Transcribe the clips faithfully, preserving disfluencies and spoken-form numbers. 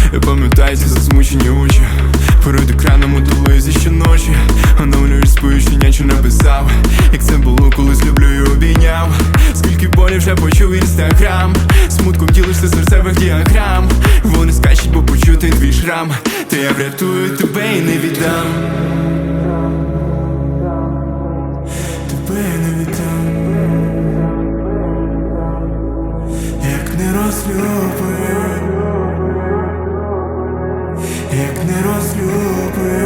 Я пам'ятаю ці засмучені очі перед екраном у телевізі щоночі. Оновлюєш сповіщення, чи написав, як це було, колись люблю і обійняв. Скільки болі вже почув інстаграм, смутком ділишся серцевих діаграм. Вони скачуть, бо почути твій шрам. Та я врятую тебе і не віддам. Тебе не віддам. Як не розлюби, як не розлюби,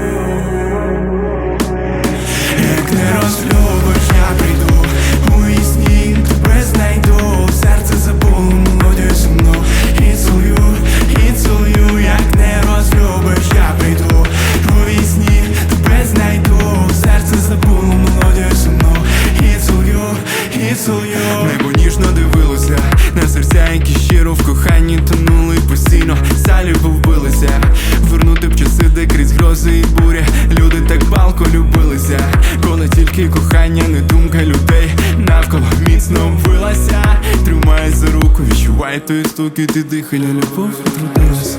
як не розлюбиш, я прийду у вісні, тебе знайду. Серце забуло мелодію сумну і цілую, і цілую. Як не розлюбиш, я прийду у вісні, тебе знайду. Серце забуло мелодію сумну і цілую, і цілую. Небо ніжно дивилося на серця, які щиро в коханні тонули постійно, за любов билися. Вернути б часи, де крізь грози і бурі люди так палко любилися. Коли тільки кохання, не думка людей навколо міцно вбилася. Тримай за руку, відчувай той стукіт і дихання. Любов відродилася.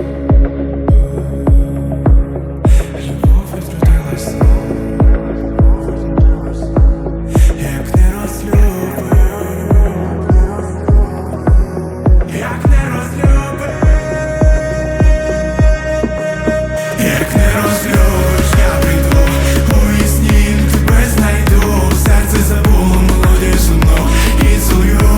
Любов відродилася. Як не розлюби, як не розлюби, як не розлюбиш, я прийду у вісні, тебе знайду. Серце забуло мелодію сумну і цілую,